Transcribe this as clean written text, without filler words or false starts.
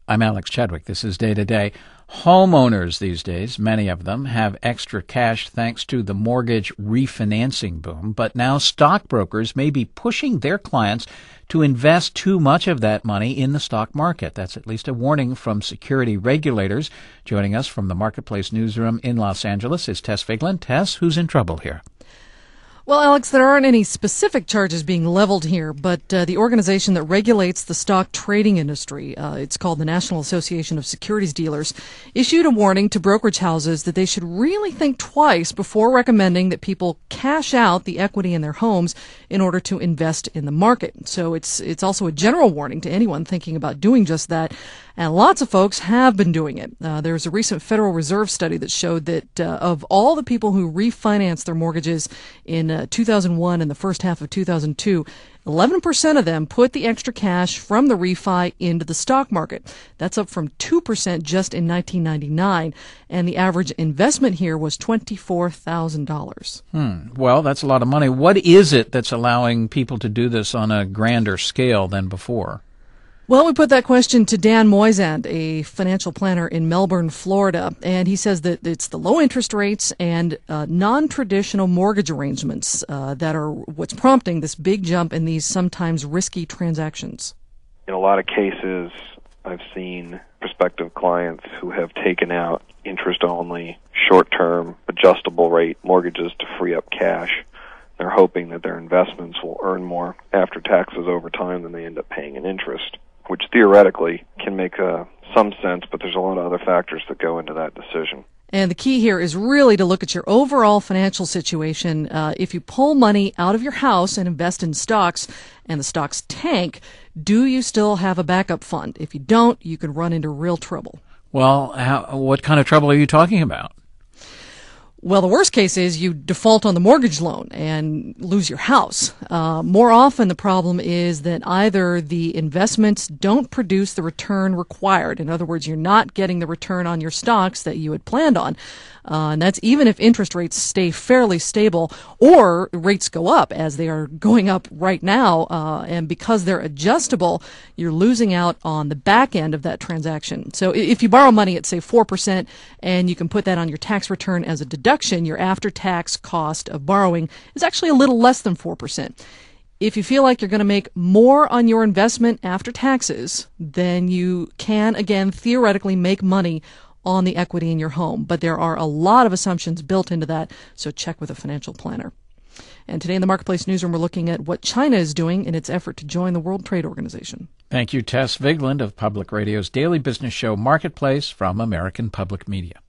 I'm Alex Chadwick. This is Day to Day. Homeowners these days, many of them, have extra cash thanks to the mortgage refinancing boom. But now stockbrokers may be pushing their clients to invest too much of that money in the stock market. That's at least a warning from security regulators. Joining us from the Marketplace newsroom in Los Angeles is Tess Vigeland. Tess, who's in trouble here? Well, Alex, there aren't any specific charges being leveled here, but the organization that regulates the stock trading industry, it's called the National Association of Securities Dealers, issued a warning to brokerage houses that they should really think twice before recommending that people cash out the equity in their homes in order to invest in the market. So it's also a general warning to anyone thinking about doing just that. And lots of folks have been doing it. There's a recent Federal Reserve study that showed that of all the people who refinanced their mortgages in 2001 and the first half of 2002, 11% of them put the extra cash from the refi into the stock market. That's up from 2% just in 1999, and the average investment here was $24,000. Well, that's a lot of money. What is it that's allowing people to do this on a grander scale than before? Well, we put that question to Dan Moisant, a financial planner in Melbourne, Florida, and he says that it's the low interest rates and non-traditional mortgage arrangements that are what's prompting this big jump in these sometimes risky transactions. In a lot of cases, I've seen prospective clients who have taken out interest-only, short-term, adjustable-rate mortgages to free up cash. They're hoping that their investments will earn more after taxes over time than they end up paying in interest, which theoretically can make some sense, but there's a lot of other factors that go into that decision. And the key here is really to look at your overall financial situation. If you pull money out of your house and invest in stocks and the stocks tank, do you still have a backup fund? If you don't, you can run into real trouble. Well, what kind of trouble are you talking about? Well, the worst case is you default on the mortgage loan and lose your house. More often, the problem is that either the investments don't produce the return required. In other words, you're not getting the return on your stocks that you had planned on. And that's even if interest rates stay fairly stable or rates go up as they are going up right now. And because they're adjustable, you're losing out on the back end of that transaction. So if you borrow money at, say, 4% and you can put that on your tax return as a deduction, your after-tax cost of borrowing is actually a little less than 4%. If you feel like you're going to make more on your investment after taxes, then you can, again, theoretically make money on the equity in your home. But there are a lot of assumptions built into that, so check with a financial planner. And today in the Marketplace newsroom, we're looking at what China is doing in its effort to join the World Trade Organization. Thank you, Tess Vigeland of Public Radio's daily business show Marketplace from American Public Media.